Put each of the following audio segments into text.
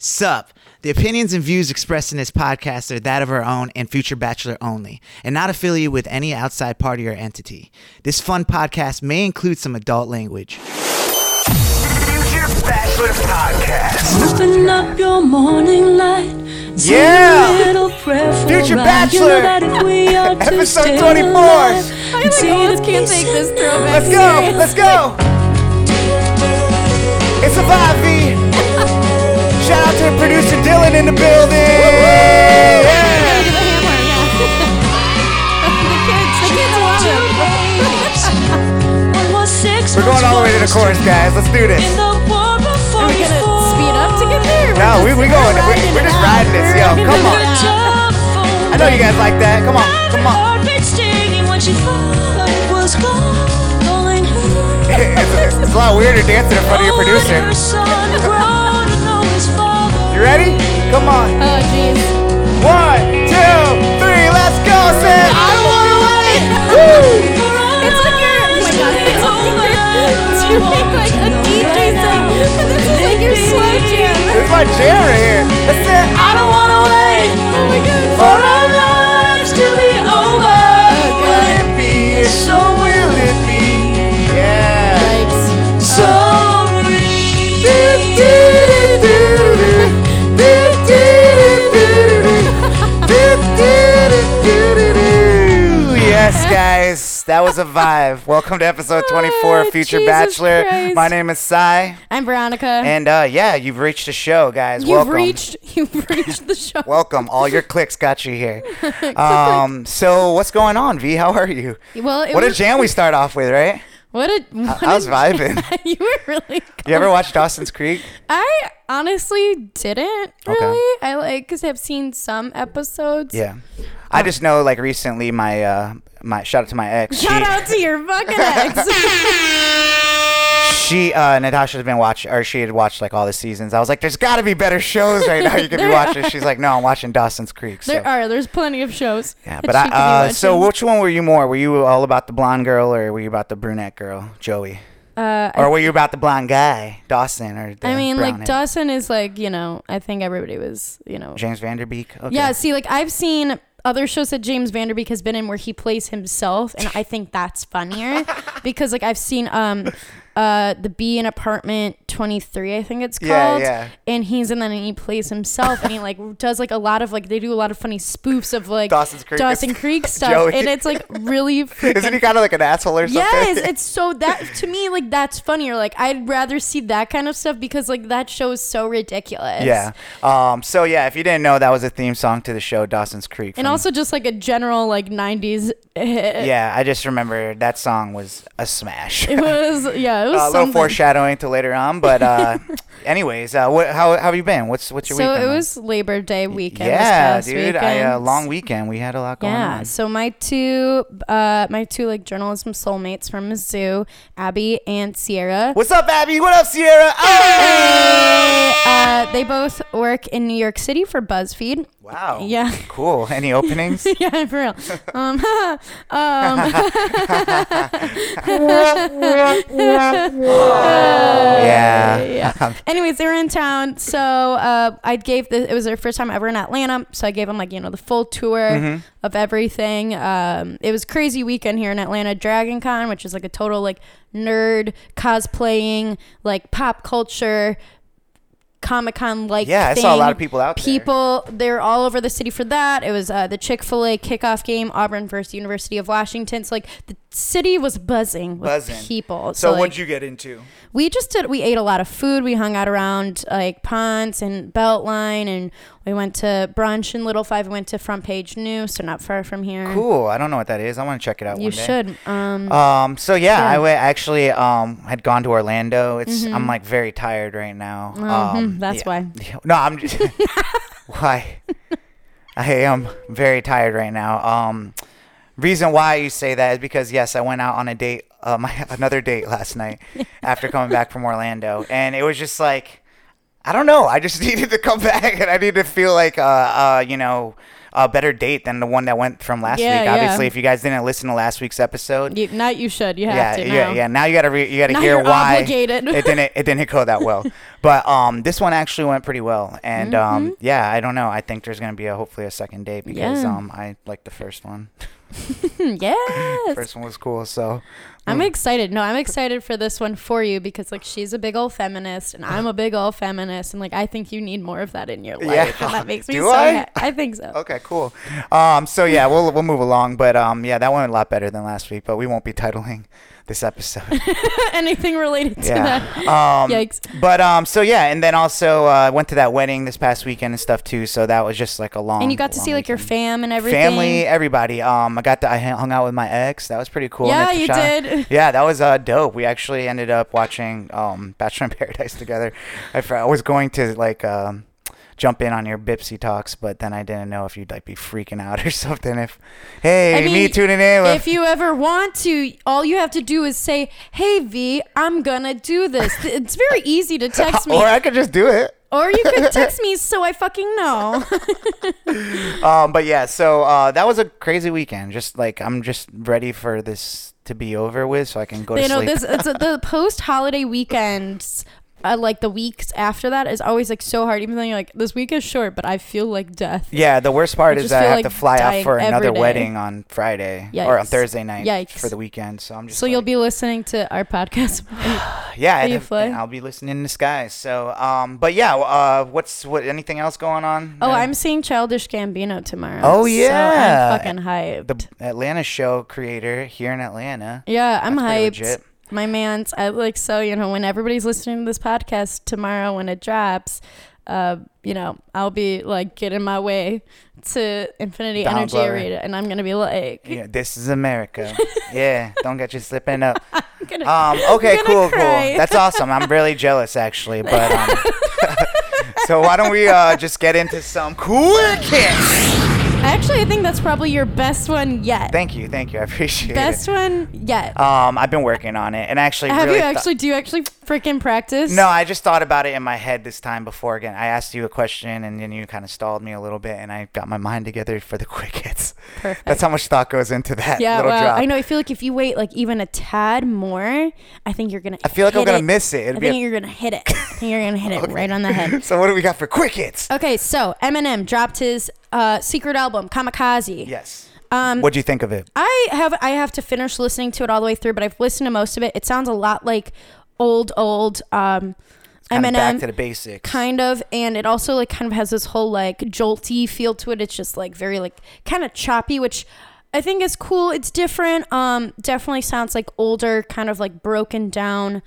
Sup. The opinions and views expressed in this podcast are that of our own and Future Bachelor only, and not affiliated with any outside party or entity. This fun podcast may include some adult language. Future Bachelor Podcast. Open up your morning light. Yeah! Future Bachelor! Episode 24! I almost can't take this throwback. Let's go! It's a vibe, V! Shout out to producer Dylan in the building! Yeah. We're going all the way to the chorus, guys. Let's do this. Are we gonna speed up to get there? No, we're going. We're just riding this, yo. Come on. I know you guys like that. Come on. It's a lot weirder dancing in front of your producer. You ready? Come on. Oh, jeez. 1, 2, 3, let's go. Say, I don't want to wait. Woo! It's like you're, oh my god, it's doing like a DJ thing, but this is like your slow jam. This is my jam right here. Let's say, I don't want to wait. Oh my god. For our lives to be over. Will it be? So will it be? Yeah. Yikes. Sorry. Yes, guys, that was a vibe. Welcome to episode 24 of Future Jesus Bachelor. Christ. My name is Sai, I'm Veronica. and yeah, you've reached the show, guys. You've Welcome. reached the show. Welcome. All your clicks got you here. So what's going on, V? How are you? Well, What a jam we start off with, right? What a. I was vibing. You were really. You ever watch Dawson's Creek? I honestly didn't Okay. really. I because I've seen some episodes. Yeah. I just know, like, recently my shout out to my ex. Shout out to your fucking ex. She Natasha's been watching, or she had watched like all the seasons. I was like, there's got to be better shows right now you could be watching. She's like, no, I'm watching Dawson's Creek. So. There's plenty of shows. Yeah, that but she could be so watching. which one were you more? Were you all about the blonde girl, or were you about the brunette girl, Joey? Or were you about the blonde guy, Dawson, or the I mean, brown like head? Dawson is like, I think everybody was, James Vanderbeek. Okay. Yeah, see, like I've seen other shows that James Vanderbeek has been in where he plays himself, and I think that's funnier because like I've seen the Bee in Apartment 23, I think it's called. Yeah. And he's in that and he plays himself and he like does like a lot of like they do a lot of funny spoofs of like Dawson Creek stuff. Joey. And it's like really freaking Isn't he kind of like an asshole or something? Yes, it's so that to me like that's funnier. Like I'd rather see that kind of stuff because like that show is so ridiculous. Yeah. So yeah, if you didn't know, that was a theme song to the show Dawson's Creek. And also just like a general like 90s hit. Yeah, I just remember that song was a smash. It was a little something. foreshadowing to later on, but anyways, how have you been? What's your week? So been it like? was Labor Day weekend. Yeah, this past dude, weekend. long weekend. We had a lot going Yeah, on. so my two like journalism soulmates from Mizzou, Abby and Sierra. What's up, Abby? What up, Sierra? Oh! They both work in New York City for BuzzFeed. Wow. Yeah. Cool. Any openings? Yeah, for real. Yeah. Anyways, they were in town, so it was their first time ever in Atlanta, so I gave them like the full tour of everything. It was a crazy weekend here in Atlanta. Dragon Con, which is like a total like nerd cosplaying, like pop culture Comic-Con like Yeah, I thing. saw a lot of people out there. People, they're all over the city for that. It was the Chick-fil-A kickoff game, Auburn versus University of Washington. So like the city was buzzing with people. So like, what'd you get into? we ate a lot of food. We hung out around like Ponce and Beltline, and we went to brunch in Little Five. We went to Front Page New, so not far from here. Cool. I don't know what that is. I want to check it out You one day. should. So yeah, yeah. I actually had gone to Orlando. I'm like very tired right now. That's why. No, I'm just why I am very tired right now. Reason why you say that is because yes, I went out on a date, another date last night after coming back from Orlando, and it was just like I don't know. I just needed to come back, and I need to feel like a better date than the one that went from last week. Obviously, if you guys didn't listen to last week's episode, You should. You have to. yeah. Now you gotta Now hear you're why obligated. it didn't go that well. But this one actually went pretty well, and I don't know. I think there's gonna be hopefully a second date because I like the first one. Yes. First one was cool, so I'm excited. No, I'm excited for this one for you because like she's a big old feminist and I'm a big old feminist and like I think you need more of that in your life. Yeah. And that makes me Do so I? happy. I think so. Okay, cool. So yeah, we'll move along, but that went a lot better than last week, but we won't be titling this episode. Anything related to Yeah. that. Yikes. But so yeah, and then also went to that wedding this past weekend and stuff too, so that was just like a long And you got to long see like your weekend. fam and everything. Family, everybody. I hung out with my ex. That was pretty cool. Yeah, Nick you Tashana. did. Yeah, that was dope. We actually ended up watching Bachelor in Paradise together. I was going to like jump in on your Bipsy talks, but then I didn't know if you'd like be freaking out or something. Me tuning in. If you ever want to, all you have to do is say, "Hey V, I'm gonna do this." It's very easy to text me, or I could just do it. or you could text me so I fucking know. But yeah, so that was a crazy weekend. Just like I'm just ready for this to be over with, so I can go to sleep. The post-holiday weekends. Like the weeks after that is always like so hard, even though you're like, this week is short, but I feel like death. Yeah, the worst part I is just that I feel have like to fly out dying for another every day. wedding on Friday or on Yikes. Thursday night Yikes. for the weekend. So I'm just So you'll be listening to our podcast. yeah, you fly? I'll be listening in the skies. So but yeah, what anything else going on? Oh, I'm seeing Childish Gambino tomorrow. Oh, yeah. So I'm fucking hyped. the Atlanta show creator here in Atlanta. Yeah, I'm That's pretty hyped. legit. My man's, when everybody's listening to this podcast tomorrow when it drops, I'll be like getting my way to Infinity Donald Energy Glover. Arena, and I'm gonna be like, Yeah, this is America. Yeah, don't get you slipping up. Okay, I'm gonna cool. cry. That's awesome. I'm really jealous, actually. But so why don't we just get into some quick hits? Actually, I think that's probably your best one yet. Thank you. I appreciate it. Best one yet. I've been working on it, and actually, Do you really actually freaking practice? No, I just thought about it in my head this time before. Again, I asked you a question, and then you kind of stalled me a little bit, and I got my mind together for the quick hits. Perfect. That's how much thought goes into that Yeah, little well, drop. I know. I feel like if you wait like even a tad more, I think you're gonna. I feel like I'm hit gonna it. miss it. I think you're gonna hit it. I think you're gonna hit it right on the head. So what do we got for quick hits? Okay, so Eminem dropped his secret album, Kamikaze. Yes. What'd you think of it? I have to finish listening to it all the way through, but I've listened to most of it. It sounds a lot like old Kind of Eminem. back to the basics. Kind of, and it also like kind of has this whole like jolty feel to it. It's just like very like kind of choppy, which I think is cool. It's different. Definitely sounds like older, kind of like broken down.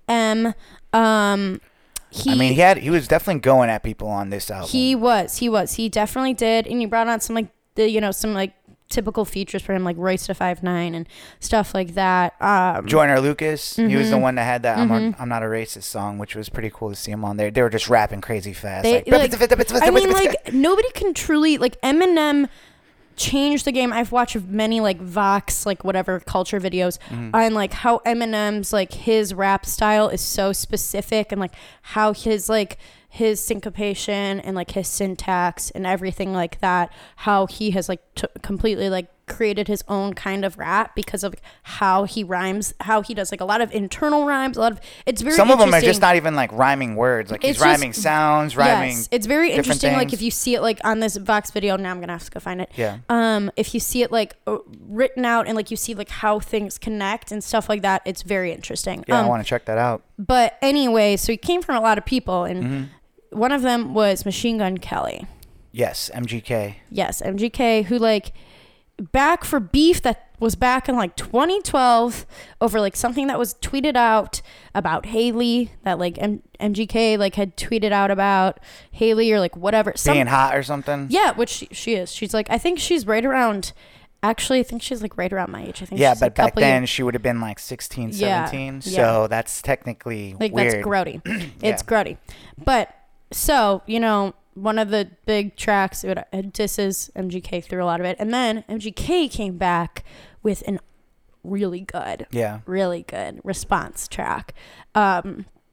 He was definitely going at people on this album. He definitely did, and he brought on some like some like typical features for him, like Royce da 5'9" and stuff like that. Joyner Lucas, he was the Mm-hmm. one that had that I'm Not a Racist song, which was pretty cool to see him on there. They were just rapping crazy fast. Nobody can truly like Eminem changed the game. I've watched many like Vox, like whatever culture videos on like how Eminem's like his rap style is so specific, and like how his syncopation and like his syntax and everything like that, how he has like completely like created his own kind of rap because of how he rhymes, how he does like a lot of internal rhymes, it's very some of them are interesting. just not even like rhyming words, like he's It's just- rhyming sounds, rhyming. Yes, it's very different interesting. Like things. if you see it like on this Vox video, now I'm gonna have to go find it. Yeah. If you see it like written out and like you see like how things connect and stuff like that, it's very interesting. Yeah, I want to check that out. But anyway, so he came from a lot of people, and Mm-hmm. one of them was Machine Gun Kelly. Yes, MGK. Yes, MGK, who like back for beef that was back in like 2012 over like something that was tweeted out about Haley, that like MGK like had tweeted out about Haley or like whatever. Being hot or something? Yeah, which she is. She's like, I think she's right around, actually, I think she's like right around my age. I think Yeah, she's but a back couple then years, she would have been like 16, Yeah, 17. yeah. So that's technically like weird. that's grody. It's Yeah. grody. But so, one of the big tracks, it disses MGK through a lot of it. And then MGK came back with an really good Yeah. response track.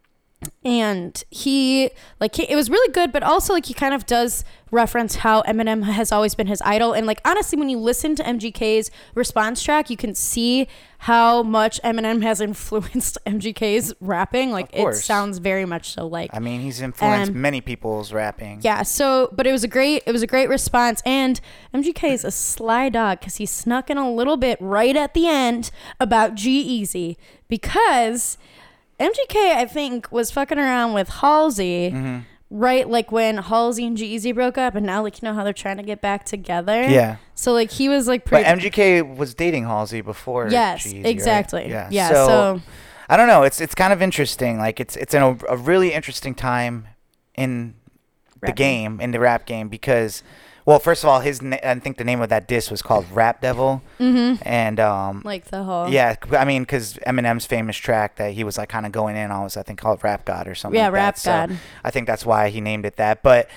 and he it was really good, but also like he kind of does reference how Eminem has always been his idol, and like honestly when you listen to MGK's response track you can see how much Eminem has influenced MGK's rapping. Like it sounds very much so like, I mean, he's influenced many people's rapping. Yeah, so but it was a great response, and MGK is a sly dog because he snuck in a little bit right at the end about G-Eazy, because MGK, I think, was fucking around with Halsey, right? Like when Halsey and G-Eazy broke up, and now like you know how they're trying to get back together. Yeah. So like he was like pretty. But MGK was dating Halsey before. Yes, G-Eazy, exactly. Right? Yeah. So I don't know. It's kind of interesting. Like it's in a really interesting time in the game, in the rap game, because. Well, first of all, I think the name of that diss was called Rap Devil. And like the whole. Yeah, I mean, because Eminem's famous track that he was like kind of going in on was, I think, called Rap God or something. Yeah, like Rap that. God. So I think that's why he named it that. But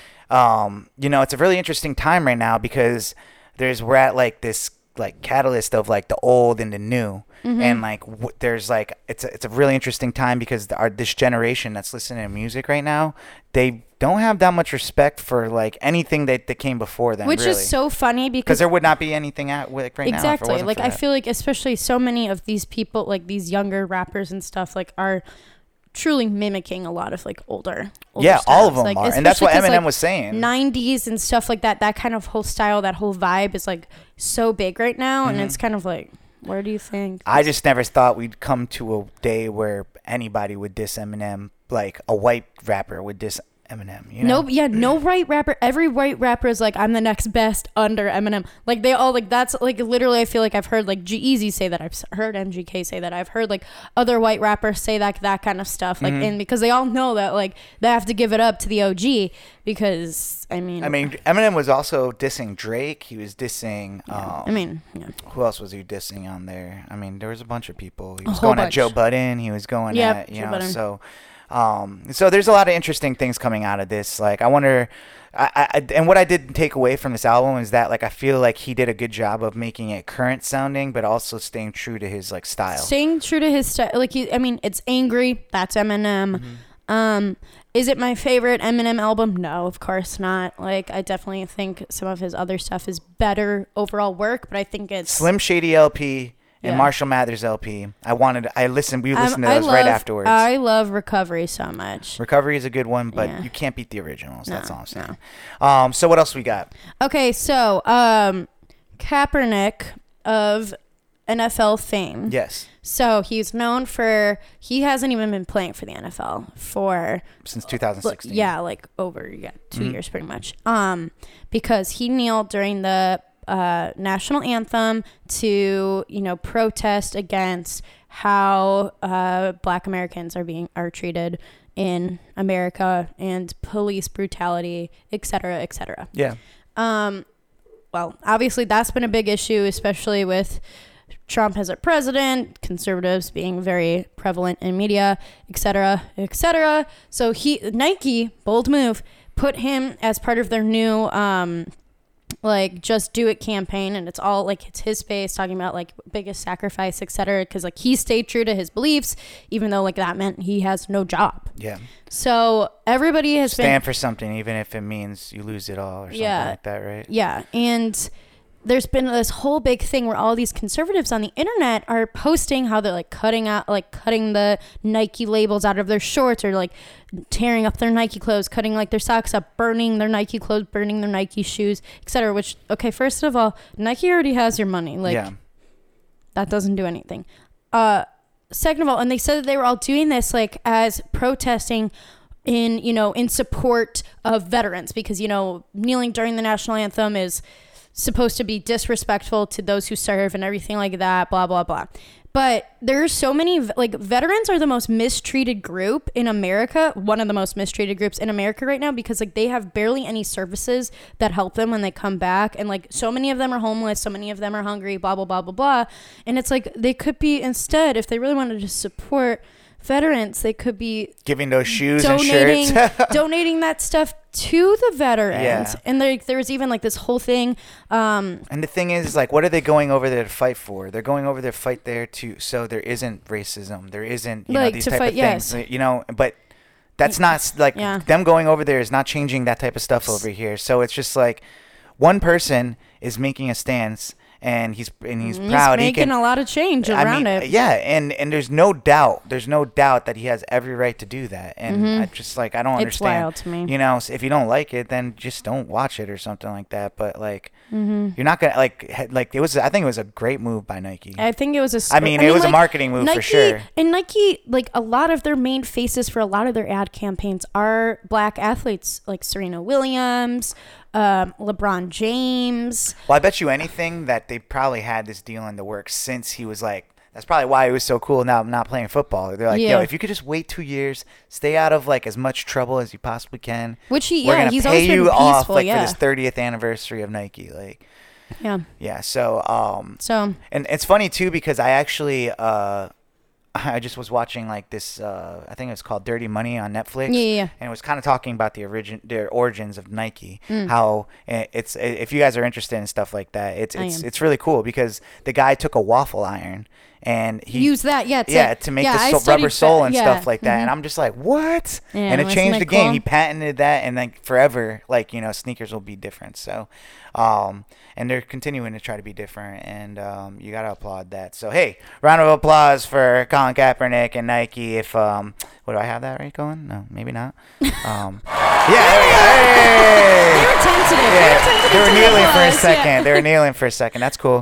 you know, it's a really interesting time right now because we're at like this like catalyst of like the old and the new. And like there's like it's a really interesting time because this generation that's listening to music right now, they don't have that much respect for like anything that came before them, which really. is so funny because there would not be anything out like right now. Exactly. Like I feel like especially so many of these people, like these younger rappers and stuff, like are truly mimicking a lot of like older yeah, styles. all of them like, are, and that's what Eminem like, was saying. 90s and stuff like that kind of whole style, that whole vibe is like so big right now, and it's kind of like, where do you think? I just never thought we'd come to a day where anybody would diss Eminem, like a white rapper would diss Eminem. You know? No white rapper. Every white rapper is like, I'm the next best under Eminem. Like they all like, that's like literally, I feel like I've heard like G-Eazy say that. I've heard MGK say that. I've heard like other white rappers say that kind of stuff. Like, and because they all know that like they have to give it up to the OG, because I mean, Eminem was also dissing Drake. He was dissing. Who else was he dissing on there? I mean, there was a bunch of people. He was going at Joe Budden. He was going at so. So there's a lot of interesting things coming out of this. Like I wonder, and what I did take away from this album is that like I feel like he did a good job of making it current sounding, but also staying true to his like style. Staying true to his style, like it's angry. That's Eminem. Is it my favorite Eminem album? No, of course not. Like I definitely think some of his other stuff is better overall work, but I think it's Slim Shady LP. And Marshall Mathers LP. We listened to those right afterwards. I love Recovery so much. Recovery is a good one, but you can't beat the originals. That's all I'm saying. So what else we got? Okay, so Kaepernick of NFL fame. Yes. So he's known for, he hasn't even been playing for the NFL since 2016. Yeah, like over 2 years pretty much. Because he kneeled during the national anthem to protest against how Black Americans are treated in America, and police brutality, etc., etc. Yeah. Well, obviously that's been a big issue, especially with Trump as a president, conservatives being very prevalent in media, etc., etc. So Nike, bold move, put him as part of their new like Just Do It campaign, and it's all like it's his face talking about like biggest sacrifice, etc., because like he stayed true to his beliefs, even though like that meant he has no job. Yeah. So everybody has stand for something, even if it means you lose it all or something like that, right? Yeah. And there's been this whole big thing where all these conservatives on the internet are posting how they're like cutting the Nike labels out of their shorts, or like tearing up their Nike clothes, cutting like their socks up, burning their Nike clothes, burning their Nike shoes, etc. Which, okay, first of all, Nike already has your money. Like, that doesn't do anything. Second of all, and they said that they were all doing this like as protesting in support of veterans, because kneeling during the national anthem is supposed to be disrespectful to those who serve and everything like that, blah blah blah. But there's so many, like, veterans are the most mistreated group in America, one of the most mistreated groups in America right now, because like they have barely any services that help them when they come back, and like so many of them are homeless, so many of them are hungry, blah blah blah blah blah. And it's like they could be, instead, if they really wanted to support veterans, they could be giving those shoes and shirts, donating that stuff to the veterans. And there was even like this whole thing, and the thing is like, what are they going over there to fight for? They're going over there to fight there so there isn't racism, there isn't these type of things, but That's not like Yeah. them going over there is not changing that type of stuff over here. So it's just like one person is making a stance and he's proud. He's He making can, a lot of change around it. Yeah, and there's no doubt that he has every right to do that. And I just like I don't It's understand. wild to me. You know, if you don't like it, then just don't watch it or something like that. But like, you're not gonna like it was. I think it was a great move by Nike. I think it was a. It was a marketing move Nike, for sure. And Nike, like a lot of their main faces for a lot of their ad campaigns are black athletes, like Serena Williams, LeBron James. Well, I bet you anything that they probably had this deal in the works since he was like. That's probably why it was so cool now not playing football. They're like, yo, if you could just wait 2 years, stay out of like as much trouble as you possibly can. Which we're gonna he's pay always been you peaceful, off like yeah. for this 30th anniversary of Nike. Like, Yeah. So, So and it's funny too because I actually, I just was watching like this. I think it was called Dirty Money on Netflix. Yeah. And it was kind of talking about their origins of Nike. How it's if you guys are interested in stuff like that, it's really cool because the guy took a waffle iron and he use that, to make I the studied rubber sole and yeah. stuff like that. And I'm just like, what? Yeah, and it wasn't changed that the game. cool? He patented that, and then forever, like sneakers will be different. So, and they're continuing to try to be different, and you gotta applaud that. So hey, round of applause for Colin Kaepernick and Nike. If what do I have that right, Colin? No, maybe not. Yeah, there we go. Hey! They were tentative. Yeah, they were to kneeling for a applause, second. yeah. They were kneeling for a second. That's cool.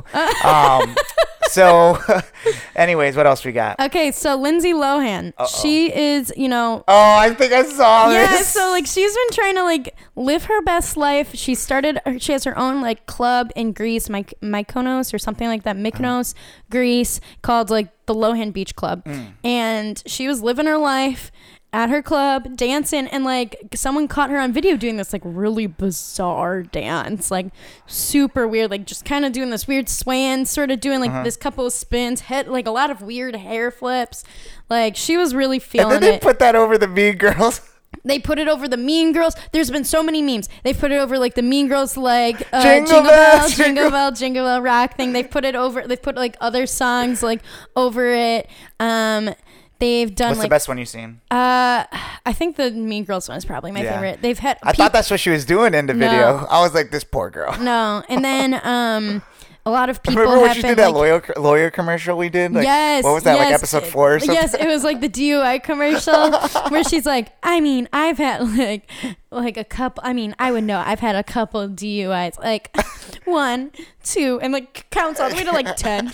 So, anyways, what else we got? Okay, so Lindsay Lohan, she is, Oh, I think I saw yeah, this. so like she's been trying to like live her best life. She has her own like club in Greece, Mykonos or something like that, Mykonos, Greece, called like the Lohan Beach Club. And she was living her life at her club, dancing, and like someone caught her on video doing this like really bizarre dance, like super weird, like just kind of doing this weird swaying, sort of doing like this couple of spins, head like a lot of weird hair flips. Like she was really And feeling then they it. put that over the Mean Girls. They put it over the Mean Girls. There's been so many memes. They've put it over like the Mean Girls like Jingle Bell, Jingle Bell, Jingle Bell Rock thing. They've put it over. They've put like other songs like over it. They've done What's like the best one you've seen? I think the Mean Girls one is probably my favorite. They've had I thought that's what she was doing in the video. I was like, this poor girl. no, and then a lot of people Remember when have she been did that like, lawyer commercial we did? Like, yes. What was that, like yes, episode 4 or something? Yes, it was like the DUI commercial where she's like, I mean, I've had like a couple, I mean, I would know, I've had a couple of DUIs, like 1, 2, and like counts all the way to like 10.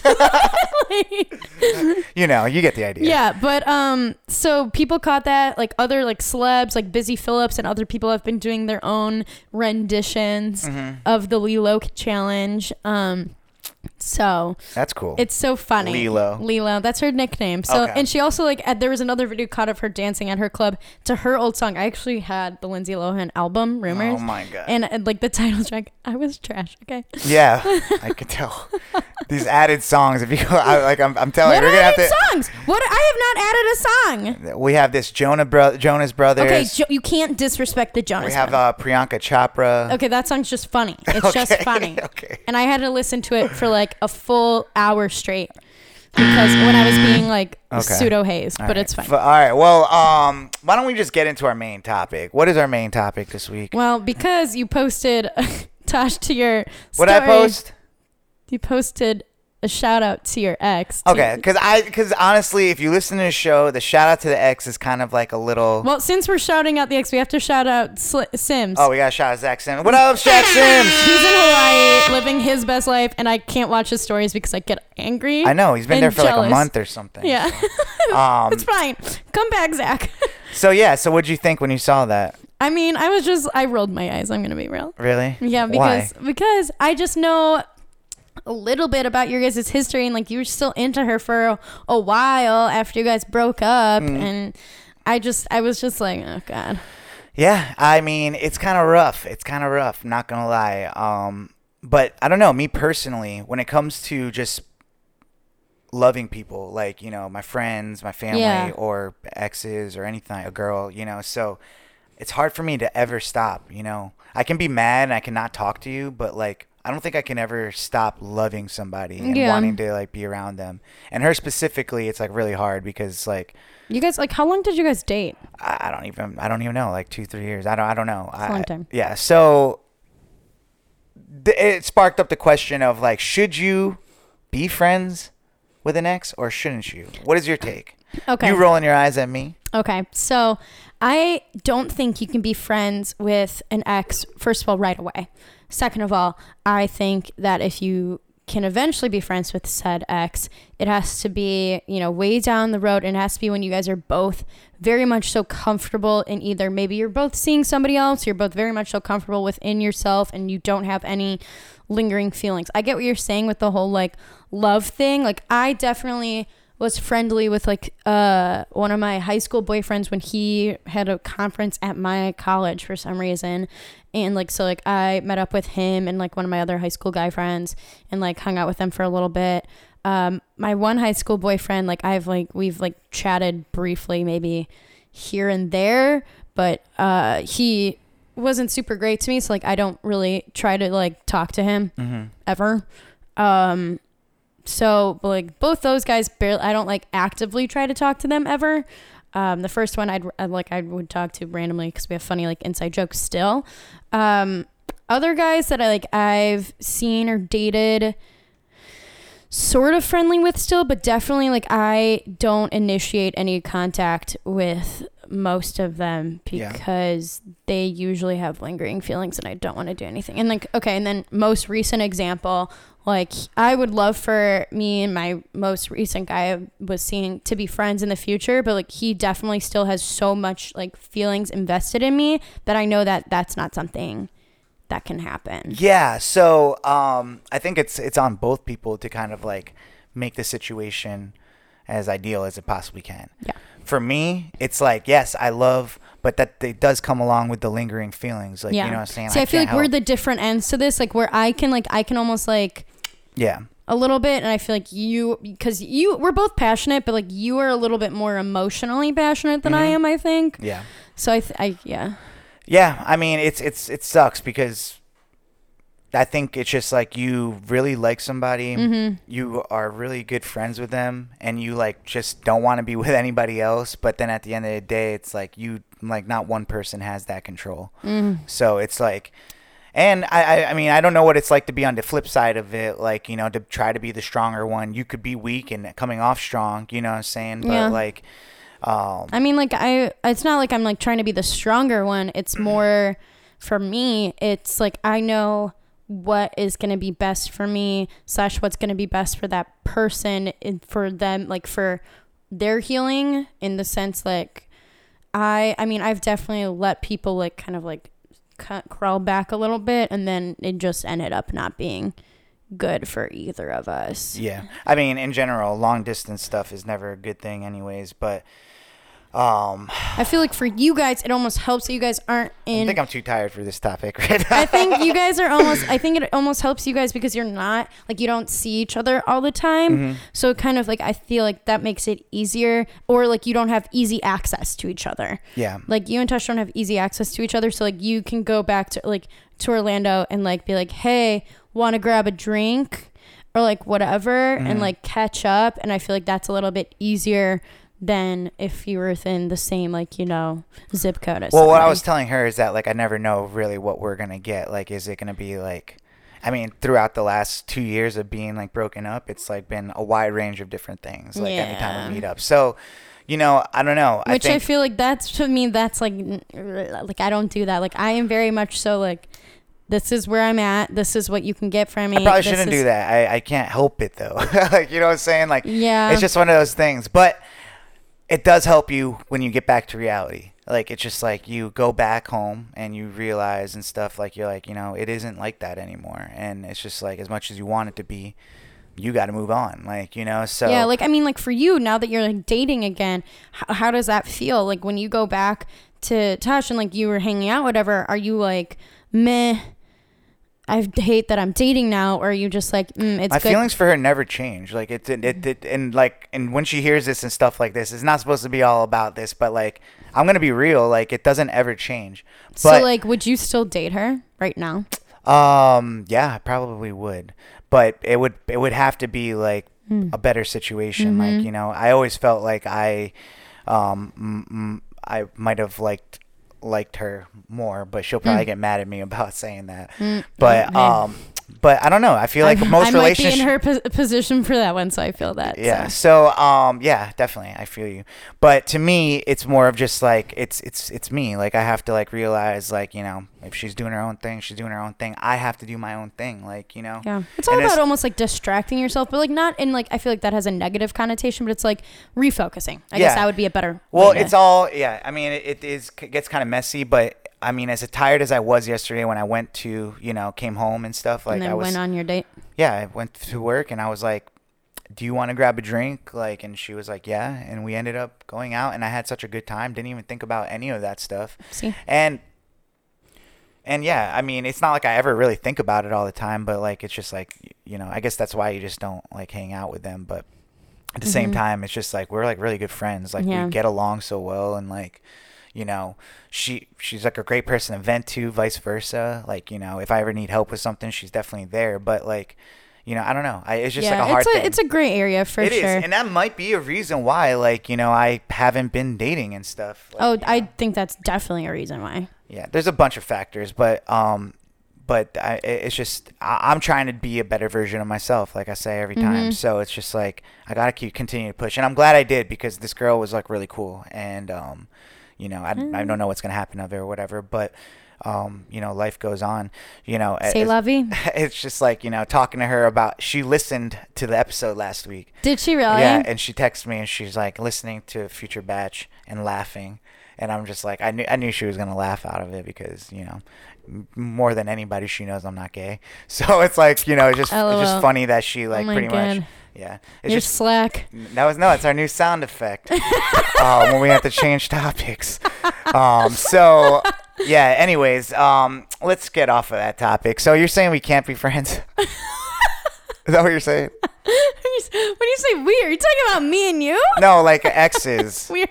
You get the idea. Yeah, but so people caught that, like other like celebs, like Busy Phillips and other people have been doing their own renditions of the Lilo challenge. So That's cool. it's so funny. Lilo, that's her nickname. So Okay. and she also like there was another video caught of her dancing at her club to her old song. I actually had the Lindsay Lohan album, Rumors. Oh my God. And like the title track, I was trash. Okay. Yeah, I could tell. These added songs, if you go, I'm telling What you, we're gonna have added to. songs? What I have not added a song. We have this Jonas Brothers. Okay, you can't disrespect the Jonas. we have Brothers. Priyanka Chopra. Okay, that song's just funny. It's just funny. Okay. And I had to listen to it for like a full hour straight because when I was being like pseudo hazed, but it's fine. All right. Well, why don't we just get into our main topic? What is our main topic this week? Well, because you posted Tosh to your What story, did I post? You posted a shout out to your ex. Okay, because honestly, if you listen to the show, the shout out to the ex is kind of like a little. Well, since we're shouting out the ex, we have to shout out Sims. Oh, we got to shout out Zach Sims. What up, Zach Sims? He's in Hawaii living his best life, and I can't watch his stories because I get angry. I know he's been and there for like jealous. a month or something. Yeah, it's fine. Come back, Zach. So yeah, so what'd you think when you saw that? I mean, I rolled my eyes. I'm gonna be real. Really? Yeah, Why? because I just know a little bit about your guys' history, and like you were still into her for a while after you guys broke up, and I was just like, oh God. Yeah, I mean, it's kind of rough. It's kind of rough, not gonna lie. But I don't know, me personally, when it comes to just loving people, like, my friends, my family, or exes, or anything, a girl, so it's hard for me to ever stop, I can be mad and I cannot talk to you, but like, I don't think I can ever stop loving somebody and Yeah. wanting to like be around them. And her specifically, it's like really hard because like You guys, like, how long did you guys date? I don't even know, like 2-3 years. I don't know. It's a long time. Yeah. So it sparked up the question of like, should you be friends with an ex or shouldn't you? What is your take? Okay. You rolling your eyes at me? Okay, so I don't think you can be friends with an ex, first of all, right away. Second of all, I think that if you can eventually be friends with said ex, it has to be, way down the road, and it has to be when you guys are both very much so comfortable in either maybe you're both seeing somebody else, you're both very much so comfortable within yourself, and you don't have any lingering feelings. I get what you're saying with the whole like love thing. Like I definitely was friendly with like one of my high school boyfriends when he had a conference at my college for some reason, and like so like I met up with him and like one of my other high school guy friends and like hung out with them for a little bit. My one high school boyfriend, like we've like chatted briefly maybe here and there, but he wasn't super great to me, so like I don't really try to like talk to him ever. So like both those guys I don't like actively try to talk to them ever. The first one I would talk to randomly because we have funny like inside jokes still. Other guys that I've seen or dated, sort of friendly with still, but definitely like I don't initiate any contact with most of them because they usually have lingering feelings and I don't want to do anything. And like, okay, and then most recent example, like I would love for me and my most recent guy I was seeing to be friends in the future, but like he definitely still has so much like feelings invested in me that I know that that's not something that can happen. Yeah. So I think it's on both people to kind of like make the situation as ideal as it possibly can. Yeah. For me, it's like, yes, I love, but that it does come along with the lingering feelings. Like, you know what I'm saying? See, I feel can't like we're help. the different ends to this, like where I can almost like Yeah. a little bit, and I feel like we're both passionate, but like you are a little bit more emotionally passionate than I am, I think. Yeah. So yeah. Yeah, I mean, it sucks because I think it's just like you really like somebody, you are really good friends with them, and you like just don't want to be with anybody else. But then at the end of the day, it's like not one person has that control. So it's like, and I mean, I don't know what it's like to be on the flip side of it, like, to try to be the stronger one. You could be weak and coming off strong, you know what I'm saying? But like, I mean, like it's not like I'm like trying to be the stronger one. It's more for me. It's like I know what is going to be best for me / what's going to be best for that person and for them, like for their healing, in the sense like I mean, I've definitely let people like kind of like crawl back a little bit, and then it just ended up not being good for either of us. Yeah. I mean, in general, long distance stuff is never a good thing anyways, but I feel like for you guys, it almost helps that you guys aren't in. I think I'm too tired for this topic right now. I think you guys are almost. I think it almost helps you guys because you're not like you don't see each other all the time. So it kind of like I feel like that makes it easier, or like you don't have easy access to each other. Yeah. Like you and Tush don't have easy access to each other, so like you can go back to Orlando and like be like, hey, want to grab a drink or like whatever, and like catch up. And I feel like that's a little bit easier than if you were within the same zip code. Well, what I was telling her is that like I never know really what we're gonna get. Like, is it gonna be like, I mean, throughout the last 2 years of being like broken up, it's like been a wide range of different things. Like anytime we meet up, so I don't know. Which I feel like that's, to me, that's like I don't do that. Like I am very much so like, this is where I'm at. This is what you can get from me. I probably shouldn't do that. I can't help it though. Like, you know what I'm saying? Like, yeah, it's just one of those things. But it does help you when you get back to reality. Like, it's just like you go back home and you realize and stuff, like you're like, it isn't like that anymore. And it's just like, as much as you want it to be, you got to move on. Like, so. Yeah, like, I mean, like for you, now that you're like dating again, how does that feel? Like when you go back to Tosh and like you were hanging out, whatever, are you like, meh, I hate that I'm dating now, or are you just like, it's my good? feelings for her never change. Like and when she hears this and stuff like this, it's not supposed to be all about this, but like, I'm gonna be real. Like, it doesn't ever change. But so like, would you still date her right now? Yeah, I probably would, but it would have to be like a better situation. Mm-hmm. Like, you know, I always felt like I might have liked her more, but she'll probably get mad at me about saying that. But I don't know. I feel like most I might be relationships. in her position for that one, so I feel that. Yeah. So. So, yeah, definitely, I feel you. But to me, it's more of just like it's me. Like I have to like realize, like, you know, if she's doing her own thing, she's doing her own thing. I have to do my own thing. Like, you know. Yeah. It's all about almost like distracting yourself, but like not in like I feel like that has a negative connotation, but it's like refocusing. I guess that would be a better. Well, way to- it's all yeah. I mean, it gets kind of messy, but. I mean, as tired as I was yesterday when I went to, you know, came home and stuff, like and then I was, went on your date. yeah, I went to work and I was like, do you want to grab a drink? Like, and she was like, yeah. And we ended up going out and I had such a good time. Didn't even think about any of that stuff. See? And yeah, I mean, it's not like I ever really think about it all the time, but like, it's just like, you know, I guess that's why you just don't like hang out with them. But at the same time, it's just like, we're like really good friends. Like Yeah. we get along so well. And like, you know, she's like a great person to vent to, vice versa. Like, you know, if I ever need help with something, she's definitely there. But like, you know, I don't know. It's just like a hard thing. It's a gray area for It sure. is, and that might be a reason why, like, you know, I haven't been dating and stuff. Like, Oh, you know. I think that's definitely a reason why. Yeah, there's a bunch of factors, but it's just I'm trying to be a better version of myself, like I say every time. So it's just like I gotta continue to push, and I'm glad I did because this girl was like really cool, and you know, I don't know what's gonna happen of it or whatever, but you know, life goes on. You know, Say la vie. it's just like, you know, talking to her about. She listened to the episode last week. Did she really? Yeah, and she texted me and she's like listening to Future Batch and laughing, and I'm just like I knew she was gonna laugh out of it because, you know, more than anybody she knows I'm not gay. So it's like, you know, it's just funny that she like my pretty God. much. Yeah, it's You're just slack. it's our new sound effect when we have to change topics. So yeah. Anyways, let's get off of that topic. So you're saying we can't be friends? Is that what you're saying? When you say we, are you talking about me and you? No, like exes. We're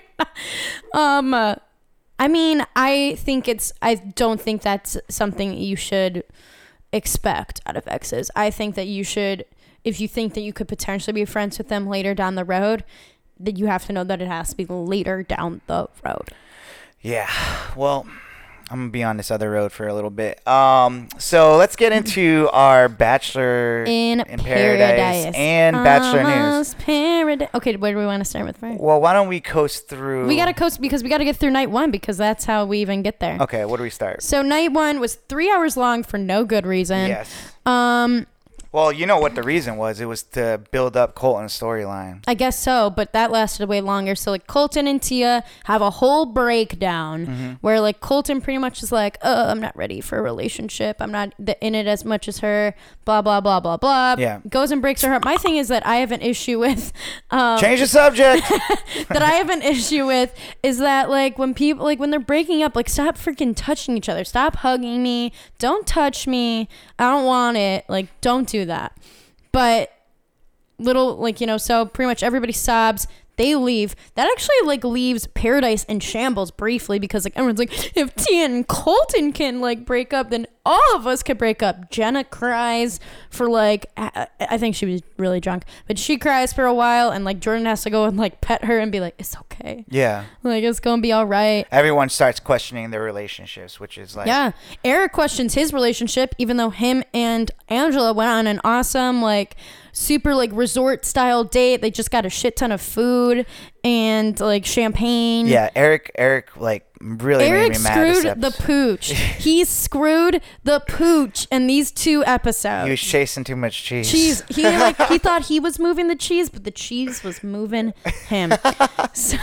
I mean, I don't think that's something you should expect out of exes. I think that you should, if you think that you could potentially be friends with them later down the road, that you have to know that it has to be later down the road. Yeah. Well, I'm gonna be on this other road for a little bit. So let's get into our Bachelor In Paradise and Bachelor News. Almost Paradise. Okay, where do we want to start with first? Well, why don't we coast through? We got to coast because we got to get through night one because that's how we even get there. Okay, what do we start? So night one was 3 hours long for no good reason. Yes. Um, Well, you know what the reason was. It was to build up Colton's storyline. I guess so, but that lasted way longer. So like Colton and Tia have a whole breakdown where like Colton pretty much is like, "Oh, I'm not ready for a relationship. I'm not in it as much as her." Blah blah blah blah blah. Yeah. Goes and breaks her heart. My thing is that I have an issue with. Change the subject. That I have an issue with is that like when people like when they're breaking up, like stop freaking touching each other. Stop hugging me. Don't touch me. I don't want it. Like don't do that. But little like, you know, so pretty much everybody sobs. They leave. That actually like leaves Paradise in shambles briefly because like everyone's like, if Tia and Colton can like break up, then all of us could break up. Jenna cries for like I think she was really drunk, but she cries for a while, and like Jordan has to go and like pet her and be like, it's okay. Yeah. Like it's gonna be all right. Everyone starts questioning their relationships, which is like Yeah. Eric questions his relationship, even though him and Angela went on an awesome like super like resort style date. They just got a shit ton of food and like champagne. Yeah, Eric like really Eric made me mad this screwed the episode. pooch. He screwed the pooch in these 2 episodes. He was chasing too much cheese. He thought he was moving the cheese, but the cheese was moving him. So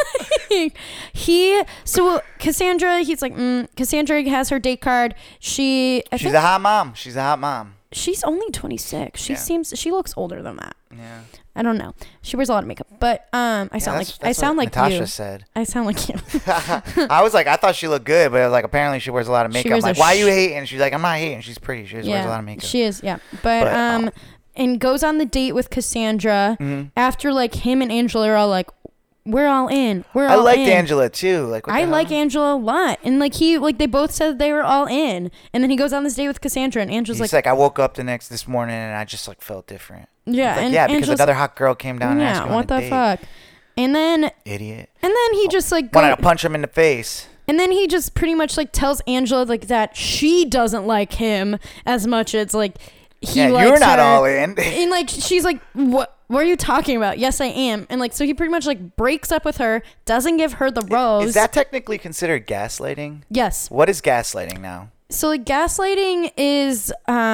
Cassandra, he's like, Cassandra has her date card. She's a hot mom. She's a hot mom. She's only 26. She looks older than that. Yeah. I don't know. She wears a lot of makeup, but I sound like Natasha you. said. I sound like you. I was like, I thought she looked good, but like apparently she wears a lot of makeup. I'm wears like, a why are you hating? She's like, I'm not hating. She's pretty. She just wears a lot of makeup. She is, yeah. But and goes on the date with Cassandra after like him and Angela are all like, we're all in. We're I all liked in. Angela too. Like, what the I hell? like Angela a lot. And like they both said they were all in. And then he goes on this date with Cassandra and Angela's He's like, like, I woke up this morning and I just like felt different. yeah. Like, And yeah, because Angela's another hot girl came down and asked yeah, me on what a the date. fuck? And then Idiot. he just like Wanted to punch him in the face. and then he just pretty much like tells Angela like that she doesn't like him as much as like he Yeah, likes you're not her. all in. And like she's like, what are you talking about? Yes, I am. And like so he pretty much like breaks up with her, doesn't give her the rose. Is that technically considered gaslighting? yes. What is gaslighting now? So like gaslighting is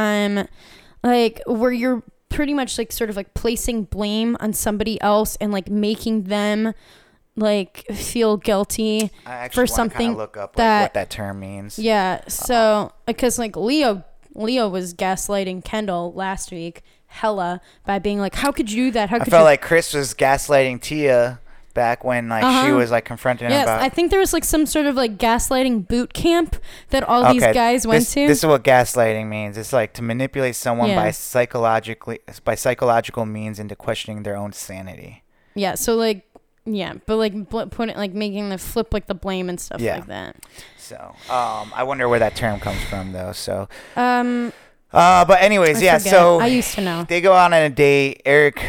like where you're pretty much like sort of like placing blame on somebody else and like making them like feel guilty I actually for want to something kind of look up like, that what that term means. yeah. So because like Leo was gaslighting Kendall last week hella by being like, how could you do that? How I could felt you? like Chris was gaslighting Tia back when like she was like confronting him Yes, about. I think there was like some sort of like gaslighting boot camp that all these guys went to. This is what gaslighting means. It's like to manipulate someone Yeah. by psychological means into questioning their own sanity. Yeah, so like, yeah, but like putting like making the flip like the blame and stuff Yeah. like that. So, I wonder where that term comes from though. So, But but anyways, yeah. So I used to know. they go out on a date. Eric,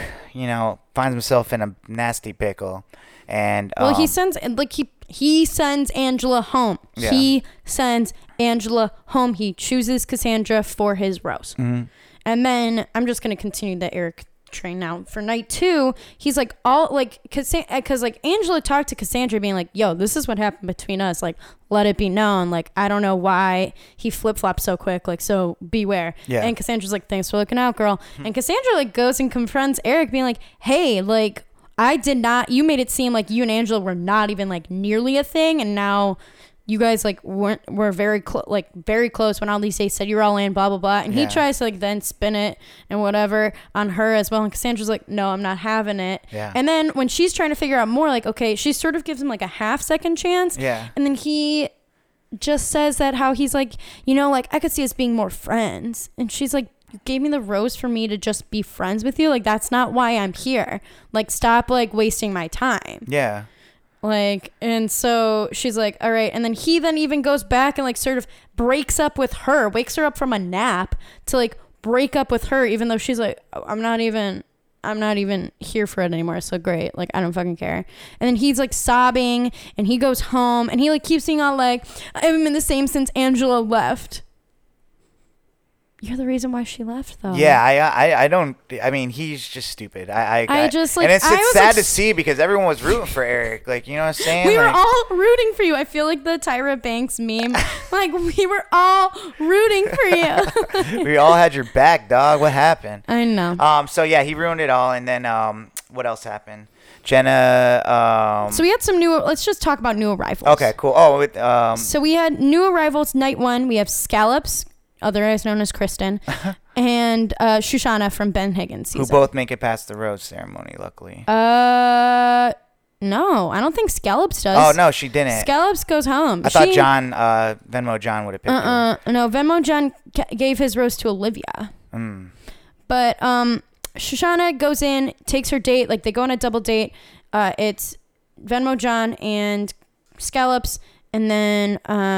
finds himself in a nasty pickle, and Well, he sends like he sends Angela home. Yeah. He sends Angela home. He chooses Cassandra for his rose, Mm-hmm. and then I'm just gonna continue the Eric train now for night 2. He's like all like because like Angela talked to Cassandra being like, yo, this is what happened between us, like let it be known, like I don't know why he flip-flopped so quick, like so beware. Yeah. And Cassandra's like, thanks for looking out, girl. And Cassandra like goes and confronts Eric being like, hey, like you made it seem like you and Angela were not even like nearly a thing, and now you guys like were very close when all these dates said you were all in, blah blah blah. And he Yeah. tries to like then spin it and whatever on her as well, and Cassandra's like, no, I'm not having it. Yeah. And then when she's trying to figure out more, like, okay, she sort of gives him like a half-second chance. Yeah. And then he just says that how he's like, like I could see us being more friends, and she's like, you gave me the rose for me to just be friends with you, like that's not why I'm here, like stop like wasting my time. Yeah. Like, and so she's like, all right. And then he then even goes back and like sort of breaks up with her, wakes her up from a nap to like break up with her, even though she's like, I'm not even here for it anymore. So great. Like, I don't fucking care. And then he's like sobbing and he goes home and he like keeps being all like, I haven't been the same since Angela left. You're the reason why she left, though. Yeah, I don't. I mean, he's just stupid. I just, like, and it's I was, sad like, to see because everyone was rooting for Eric. Like, you know what I'm saying? We were Like, all rooting for you. I feel like the Tyra Banks meme. Like, we were all rooting for you. we all had your back, dog. What happened? I know. So yeah, he ruined it all. And then what else happened? Jenna. So we had some let's just talk about new arrivals. Okay, cool. Oh, So we had new arrivals night 1. We have Scallops, otherwise known as Kristen, and Shoshana from Ben Higgins who season. both make it past the rose ceremony, luckily. No, I don't think Scallops does. Oh no, she didn't. Scallops goes home. I thought John, Venmo John would have picked her. No, Venmo John gave his rose to Olivia. But Shoshana goes in, takes her date. Like, they go on a double date. It's Venmo John and Scallops, and then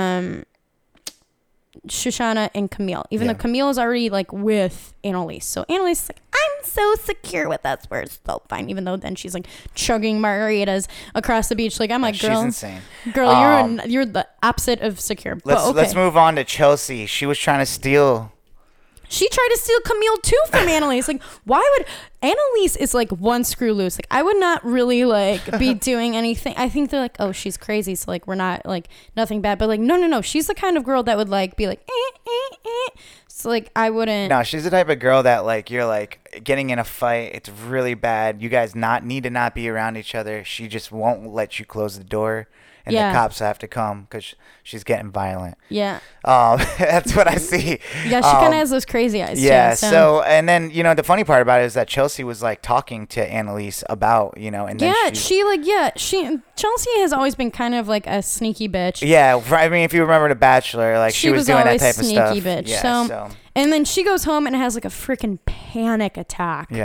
Shoshana and Camille. Even though Camille is already like with Annalise. So Annalise is like, I'm so secure with us. We're so fine. Even though then she's like chugging margaritas across the beach. Like, I'm like, girl, She's insane. girl, you're the opposite of secure. Let's move on to Chelsea. She was trying to steal. She tried to steal Camille too from Annalise. Like, why would Annalise is like one screw loose? Like, I would not really like be doing anything. I think they're like, oh, she's crazy, so like we're not like nothing bad. But like, no. She's the kind of girl that would like be like, So like I wouldn't. No, she's the type of girl that like you're like getting in a fight. It's really bad. You guys need to not be around each other. She just won't let you close the door. And the cops have to come because she's getting violent. Yeah. That's what I see. Yeah, she kind of has those crazy eyes. Yeah. Too, so, and then the funny part about it is that Chelsea was like talking to Annalise about and then Chelsea has always been kind of like a sneaky bitch. Yeah, I mean, if you remember The Bachelor, like she was doing that type of stuff. Sneaky bitch. Yeah, so, and then she goes home and has like a freaking panic attack. Yeah.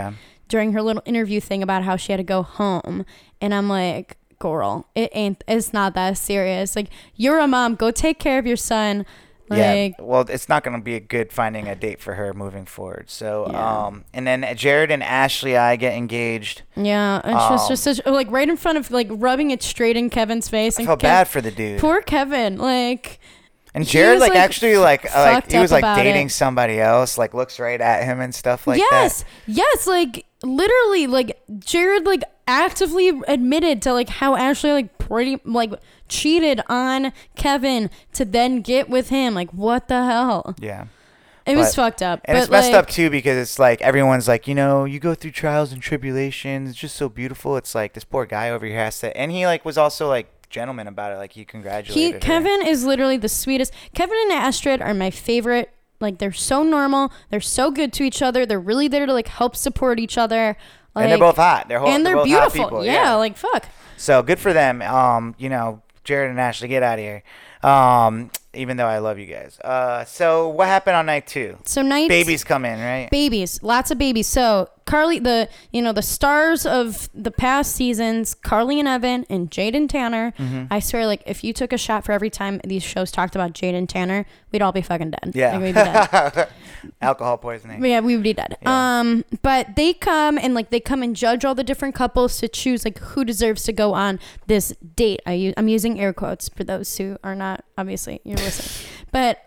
during her little interview thing about how she had to go home. And I'm like, girl, it's not that serious. Like, you're a mom. Go take care of your son. Like, well, it's not going to be a good finding a date for her moving forward. So, Yeah. And then Jared and Ashley I get engaged. yeah, and she was just such, like, right in front of, like, rubbing it straight in Kevin's face. I And felt bad for the dude. Poor Kevin. Like, And he Jared, was, like, like, actually, like fucked he was, up like, about dating it. somebody else, like, looks right at him and stuff like yes, that. yes, like, literally, like, Jared, like, actively admitted to, like, how Ashley, like, pretty, like, cheated on Kevin to then get with him. Like, what the hell? Yeah. It was But- fucked up. And but, it's messed like, up, too, because it's like everyone's like, you know, you go through trials and tribulations. It's just so beautiful. It's like this poor guy over here has to. And he, like, was also, like, gentleman about it. Like, he congratulated her. Kevin is literally the sweetest. Kevin and Astrid are my favorite. Like, they're so normal. They're so good to each other. They're really there to, like, help support each other. Like, And they're both hot. They're and they're both beautiful. hot people. Yeah, like, fuck. So good for them. You know, Jared and Ashley, get out of here. Even though I love you guys. So what happened on night 2? So night Babies come in, right? babies, lots of babies. So Carly, the stars of the past seasons, Carly and Evan and Jade and Tanner. Mm-hmm. I swear, like, if you took a shot for every time these shows talked about Jade and Tanner, we'd all be fucking dead. Yeah. Like, we'd be dead. Alcohol poisoning. Yeah, we would be dead. Yeah. But they come and judge all the different couples to choose, like, who deserves to go on this date. I'm using air quotes for those who are not, obviously, you're listening. But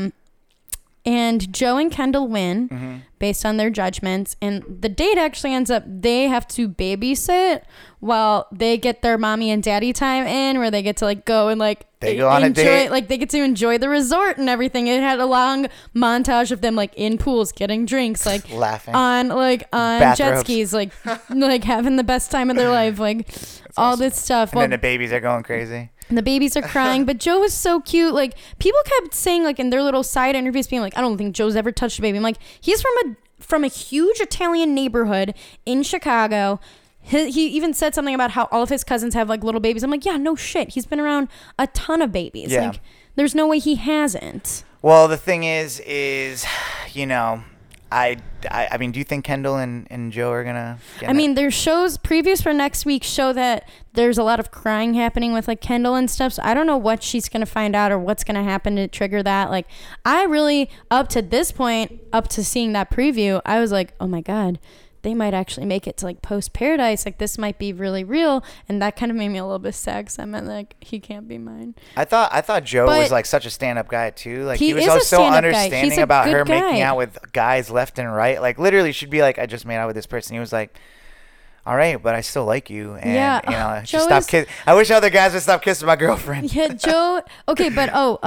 and Joe and Kendall win based on their judgments, and the date actually ends up they have to babysit while they get their mommy and daddy time in, where they get to, like, go and, like, They go on a enjoy, date. like, they get to enjoy the resort and everything. It had a long montage of them, like, in pools getting drinks, like, Laughing. on jet Bathrobes. skis, like like having the best time of their life, like all this stuff. And then the babies are going crazy. The babies are crying, but Joe was so cute. Like, people kept saying, like, in their little side interviews, being like, I don't think Joe's ever touched a baby. I'm like, he's from a huge Italian neighborhood in Chicago. He even said something about how all of his cousins have, like, little babies. I'm like, yeah, no shit. He's been around a ton of babies. Yeah. Like, there's no way he hasn't. Well, the thing is, you know, I mean, do you think Kendall and Joe are gonna? I mean, their previews for next week show that there's a lot of crying happening with, like, Kendall and stuff. So I don't know what she's gonna find out or what's gonna happen to trigger that. Like, I really, up to this point, up to seeing that preview, I was like, oh my god, they might actually make it to, like, post Paradise. Like, this might be really real, and that kind of made me a little bit sad, because I meant, like, he can't be mine. I thought Joe But was, like, such a stand-up guy too. Like, he he was is a always so stand-up guy. He's understanding a about good her making guy. out with guys left and right. Like, literally, she'd be like, "I just made out with this person." He was like, "All right, but I still like you." And Yeah. you know, Joe just stop is- kissing. I wish other guys would stop kissing my girlfriend. Yeah, Joe. Okay, but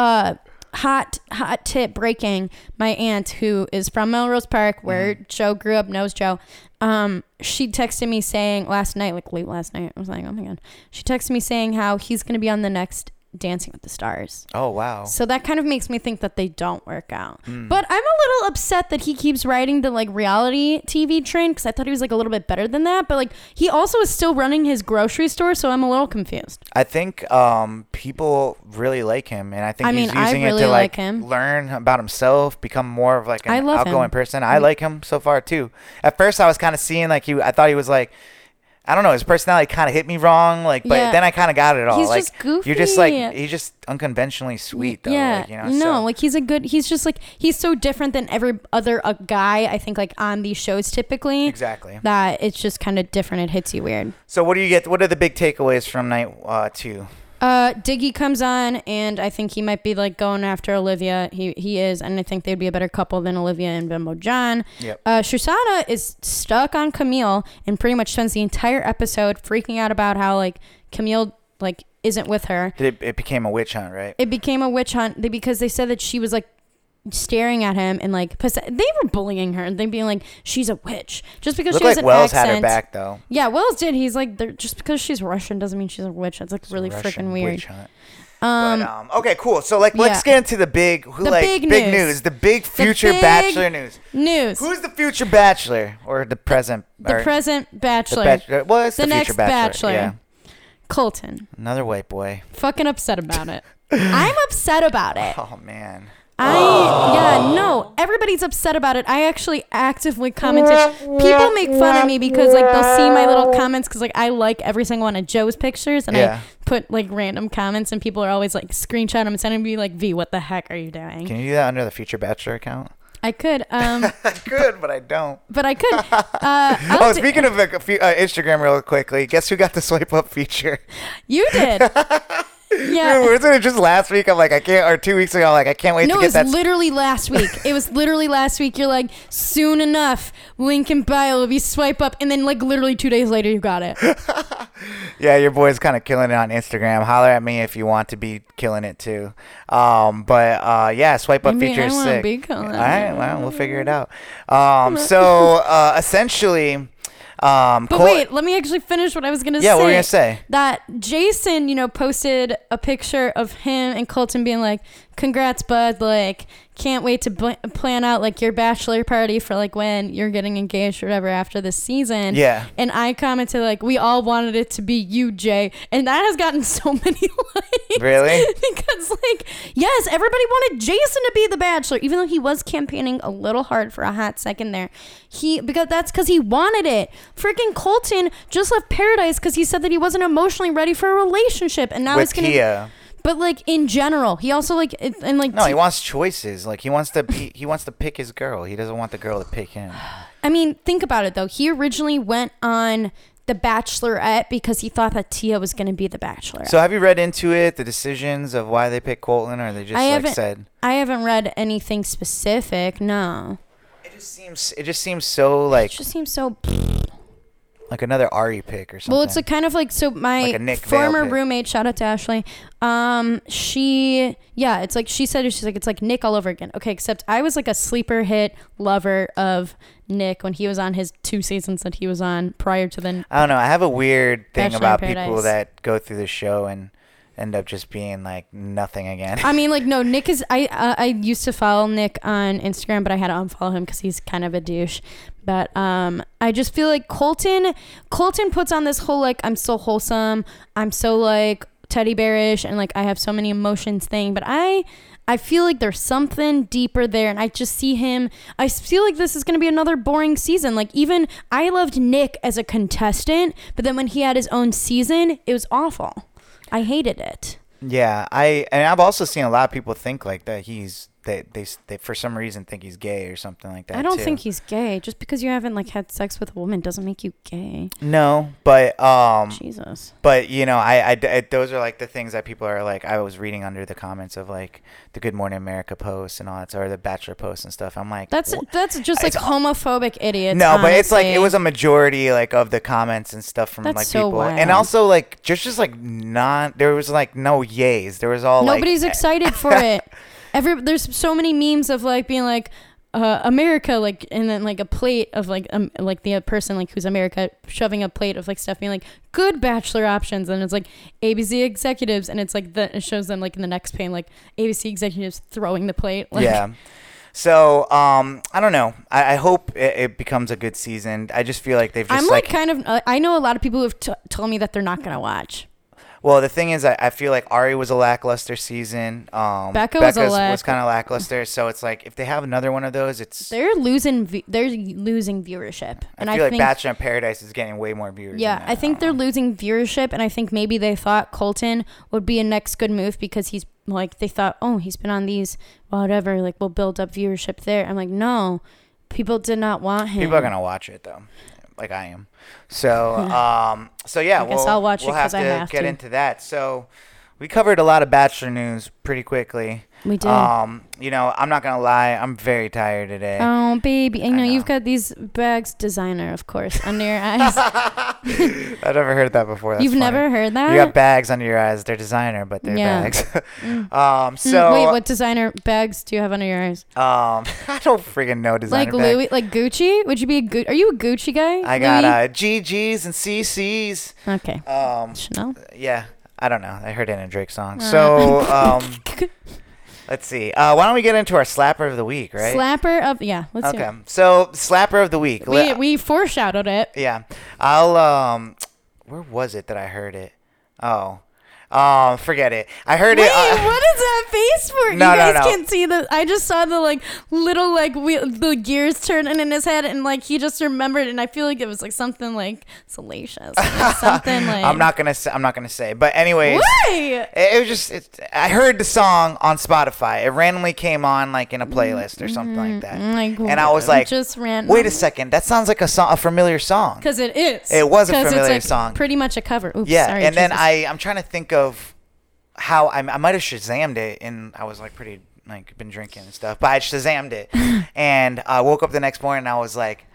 hot tip breaking. My aunt, who is from Melrose Park, where Joe grew up, knows Joe. She texted me saying last night, like late last night, I was like, oh my god. She texted me saying how he's gonna be on the next Dancing with the Stars. Oh wow. So that kind of makes me think that they don't work out. But I'm a little upset that he keeps riding the, like, reality TV train, because I thought he was, like, a little bit better than that. But, like, he also is still running his grocery store, so I'm a little confused. I think people really like him, and I think he's I using really it to, like, like him. learn about himself, become more of, like, I an love outgoing him. person. I like him so far too. At first, I was kind of seeing, like, I thought he was, like, I don't know, his personality kind of hit me wrong, like, but Yeah. then I kind of got it all. He's like, just goofy. You're just like, he's just unconventionally sweet, though. Yeah, like, you know, no, so. like, he's just, like, he's so different than every other guy, I think, like, on these shows typically. Exactly. That it's just kind of different. It hits you weird. So what do you get? What are the big takeaways from night 2? Diggy comes on, and I think he might be, like, going after Olivia. He is, and I think they'd be a better couple than Olivia and Bimbo John. Yep. Shoshana is stuck on Camille and pretty much spends the entire episode freaking out about how, like, Camille, like, isn't with her. It became a witch hunt, right? It became a witch hunt because they said that she was, like, staring at him and, like, they were bullying her and they being like, she's a witch just because Looked she has like an Wells accent. had her back, though. Yeah, Wells did. He's like, just because she's Russian doesn't mean she's a witch. That's, like, really Russian freaking weird. witch hunt. But, okay, cool. So, like, yeah. let's get into the big big news. the big future big Bachelor news. Who's the future Bachelor or the present? the present Bachelor? Well, it's the future next Bachelor. Yeah, Colton. another white boy. Fucking upset about it. I'm upset about it. Oh man. No, everybody's everybody's upset about it. I actually actively commented. People make fun of me because like they'll see my little comments because like I like every single one of Joe's pictures and I put like random comments and people are always like screenshot them and sending me like, V, what the heck are you doing? Can you do that under the Future Bachelor account? I could. I could, but I don't. But I could. Speaking of Instagram real quickly, guess who got the swipe up feature? You did. Yeah. Wasn't it just last week? I'm like, I can't, or 2 weeks ago, I'm like, I can't wait to get that. No, it was literally last week. It was literally last week. You're like, soon enough, link in bio will be swipe up. And then like literally 2 days later, you got it. Yeah, your boy's kind of killing it on Instagram. Holler at me if you want to be killing it too. Yeah, swipe up feature is sick. All right, well, we'll figure it out. Essentially... but wait, let me actually finish what I was gonna say. Yeah, what were you gonna say? That Jason, posted a picture of him and Colton being like, "Congrats, bud! Like, can't wait to plan out like your bachelor party for like when you're getting engaged or whatever after this season." Yeah. And I commented like, "We all wanted it to be you, Jay," and that has gotten so many likes. Really? Because like, yes, everybody wanted Jason to be the bachelor, even though he was campaigning a little hard for a hot second there. Because he wanted it. Freaking Colton just left Paradise because he said that he wasn't emotionally ready for a relationship, and now with Kia. But like in general, he also like and like no, he wants choices. Like he wants to pick his girl. He doesn't want the girl to pick him. I mean, think about it though. He originally went on The Bachelorette because he thought that Tia was going to be the Bachelorette. So have you read into it, the decisions of why they picked Colton, or they just said? I haven't read anything specific. No. It just seems so like. It just seems so. Like another Ari pick or something. Well, it's a kind of like, so my like former roommate, shout out to Ashley, it's like, she's like, it's like Nick all over again. Okay, except I was like a sleeper hit lover of Nick when he was on his 2 seasons that he was on prior to then. I don't know. I have a weird thing Bachelor about in Paradise. people that go through the show and end up just being like nothing again. I mean, like, no, Nick is, I used to follow Nick on Instagram, but I had to unfollow him because he's kind of a douche. But I just feel like Colton puts on this whole like, I'm so wholesome, I'm so like teddy bearish, and like I have so many emotions thing. But I feel like there's something deeper there, and I just see him. I feel like this is going to be another boring season. Like, even I loved Nick as a contestant, but then when he had his own season, it was awful. I hated it. Yeah, I've also seen a lot of people think like that they for some reason think he's gay or something like that. I don't think he's gay. Just because you haven't like had sex with a woman doesn't make you gay. No, but Jesus. But I those are like the things that people are like. I was reading under the comments of like the Good Morning America posts and all that, or the Bachelor posts and stuff. I'm like, that's just like homophobic idiots. No, honestly. But it's like it was a majority like of the comments and stuff from that's like so people, wild. and also like just like there was like no yays. There was all nobody's excited for it. There's so many memes of like being like America, like, and then like a plate of like the person like who's America shoving a plate of like stuff, being like good Bachelor options, and it's like ABC executives, and it's like it shows them like in the next pane like ABC executives throwing the plate. Like, yeah. So I don't know. I hope it becomes a good season. I just feel like they've just I know a lot of people who have told me that they're not gonna watch. Well, the thing is, I feel like Ari was a lackluster season. Becca's was kind of lackluster. So it's like if they have another one of those, they're losing viewership. And I feel like Bachelor in Paradise is getting way more viewers. Yeah, I think they're losing viewership, and I think maybe they thought Colton would be a next good move because he's like they thought, oh, he's been on these whatever, like we'll build up viewership there. I'm like, no, people did not want him. People are gonna watch it though. Like I am. So yeah, I guess I'll watch it we'll have because I have to get to. into that. So we covered a lot of Bachelor news pretty quickly. We did. I'm not gonna lie, I'm very tired today. Oh baby, I know you've got these bags, designer, of course, under your eyes. I've never heard that before. That's You've funny. never heard that? You got bags under your eyes. They're designer, but they're bags. So wait, what designer bags do you have under your eyes? I don't freaking know designer like Louis, like Gucci. Would you be Are you a Gucci guy? I got GGs and CCs. Okay. Chanel. Yeah, I don't know. I heard it in a Drake song. So let's see. Why don't we get into our slapper of the week, right? Slapper of let's hear it. Okay. So slapper of the week. We foreshadowed it. Yeah. I'll where was it that I heard it? Oh. Forget it. I heard Wait, it. what is that face for? No, you guys no. can't see the. I just saw the like little like the gears turning in his head, and like he just remembered, and I feel like it was like something like salacious, or something like. I'm not gonna say. But anyways, Why? it was just. I heard the song on Spotify. It randomly came on like in a playlist or something like that, Like, and I was like, just random. wait a second, that sounds like a familiar song. Because it is. It was a 'Cause familiar it's like song. Pretty much a cover. Oops, Yeah, sorry, and then Jesus. I'm trying to think of how I might have Shazammed it, and I was like pretty like been drinking and stuff, but I Shazammed it, and I woke up the next morning and I was like,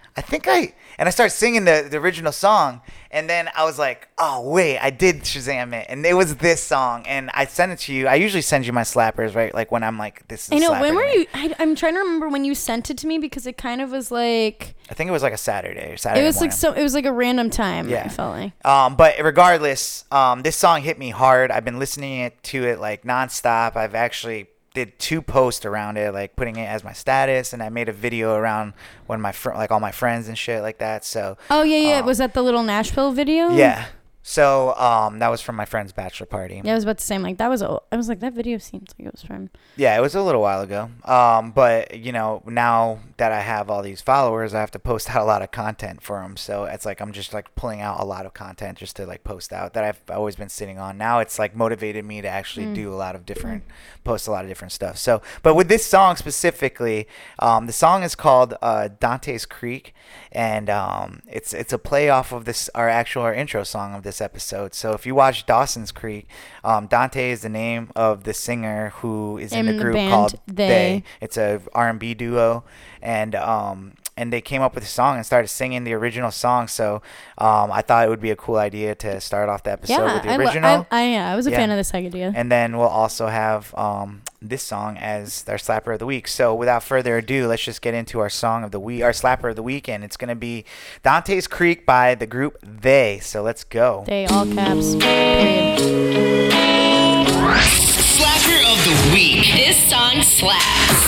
I started singing the original song, and then I was like, oh wait, I did Shazam it, and it was this song, and I sent it to you. I usually send you my slappers, right? Like when I'm like, this is. I know. slapper When to were me. you? I'm trying to remember when you sent it to me because it kind of was like. I think it was like a Saturday or Saturday. It was morning. like so. It was like a random time. Yeah. I felt like. But regardless, this song hit me hard. I've been listening to it like nonstop. I've actually did 2 posts around it, like putting it as my status, and I made a video around one of my like all my friends and shit like that. So. Oh yeah. Was that the little Nashville video? Yeah. So that was from my friend's bachelor party. Yeah, I was about to say, I'm like, that was. I was like, that video seems like it was from. Yeah, it was a little while ago. But you know, now that I have all these followers, I have to post out a lot of content for them. So it's like I'm just like pulling out a lot of content just to like post out that I've always been sitting on. Now it's like motivated me to actually do a lot of different, post a lot of different stuff. So, but with this song specifically, the song is called Dante's Creek, and it's a play off of our intro song of this episode. So if you watch Dawson's Creek, Dante is the name of the singer who is in the group band, called They. It's a R&B duo, and they came up with a song and started singing the original song. So I thought it would be a cool idea to start off the episode with the original. I was a Yeah. fan of this idea. And then we'll also have this song as our slapper of the week. So without further ado, let's just get into our song of the week, our slapper of the week, and it's gonna be Dante's Creek by the group They. So let's go. They all caps. Period. Slapper of the week. This song slaps.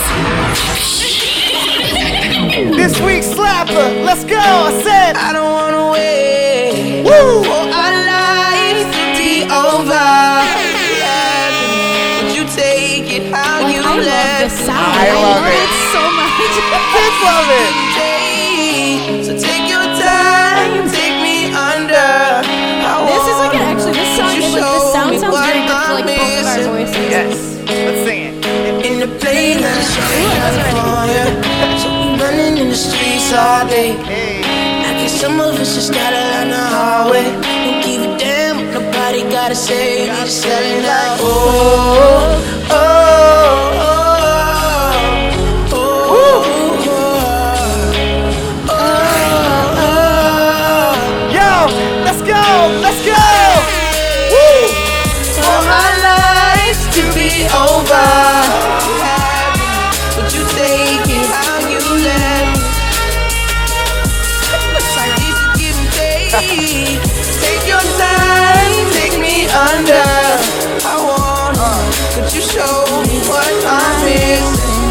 This week's slapper, let's go. I said, I don't wanna wait woo. for our lives to be over. Would you take it how Like, you I love left this sound. I love it. so much. Kids love it. So take your time, take me under. This is like actually this song. Is like, the sound sounds very good for like both of our voices. Yes, let's sing it. in the plane and the California. So we running in the streets all day. I guess some of us just gotta learn the hard way. Don't give a damn what nobody gotta say. We just let it out. Oh, oh, oh, oh, oh, oh. Yo, let's go, let's go. Woo. For our lives to be over. Would you take it how you left? Please give and take. Take your time, take me under. I wanna, could you show me what I'm missing?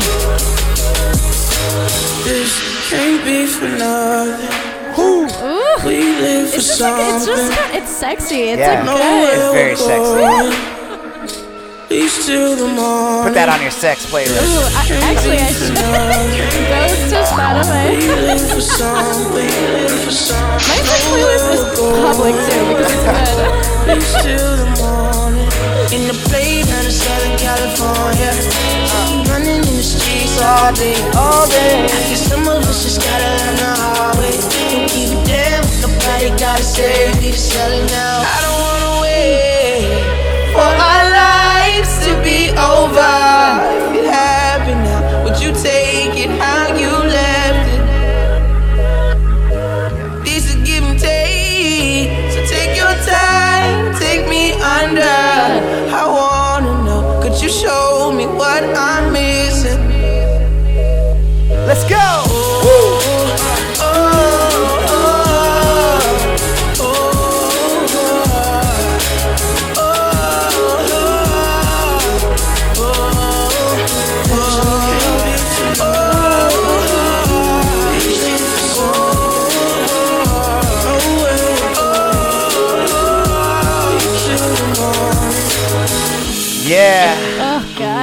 This can't be for nothing. Ooh. We live for It's just like something. it's sexy. It's Yeah. like It's good. very sexy. Leads till the morning. Put that on your sex playlist. Ooh, actually, I should goes to Spotify. Live for something. Live for something. My sex playlist is public too because it's good. Leads till the morning. In the playground of Southern California. Running in the streets all day. All day. I guess some of us just gotta learn the hard way. Don't give a damn what nobody gotta say. We just sell it now. I don't wanna wait for our lives to be over. If it happened now, would you take it how you left it? This is give and take. So take your time, take me under. I wanna know, could you show me what I'm missing? Let's go.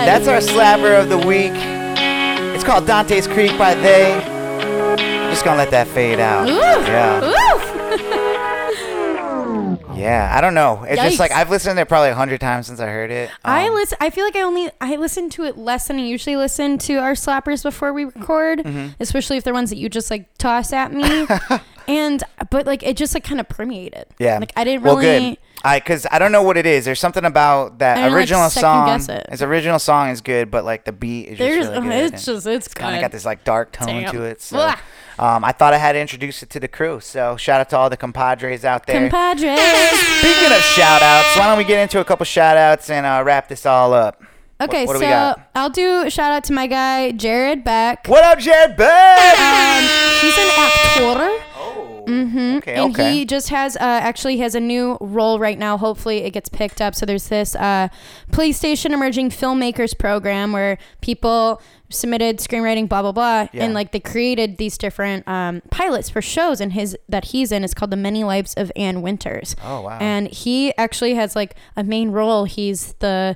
That's our slapper of the week. It's called Dante's Creek by They. I'm just gonna let that fade out. Yeah. Yeah, I don't know. It's just like Yikes. I've listened to it probably 100 times since I heard it. I feel like I listen to it less than I usually listen to our slappers before we record, especially if they're ones that you just like toss at me. But like it just like kind of permeated. Yeah. Like I didn't Well, really. good. Because I don't know what it is. There's something about that I didn't, like, original second song. guess it. His original song is good, but like the beat is just really good. It's kind of got this like dark tone Damn. to it. So Blah. I thought I had to introduce it to the crew. So shout out to all the compadres out there. Compadres. Speaking of shout outs, why don't we get into a couple shout outs and wrap this all up? Okay, What do we so got? I'll do a shout out to my guy Jared Beck. What up, Jared Beck? He's an actor. Okay, And okay. he just has actually has a new role right now. Hopefully it gets picked up. So there's this PlayStation Emerging Filmmakers program where people submitted screenwriting, blah blah blah, Yeah. and like they created these different pilots for shows. And his that he's in is called The Many Lives of Ann Winters. Oh, wow. And he actually has like a main role. He's the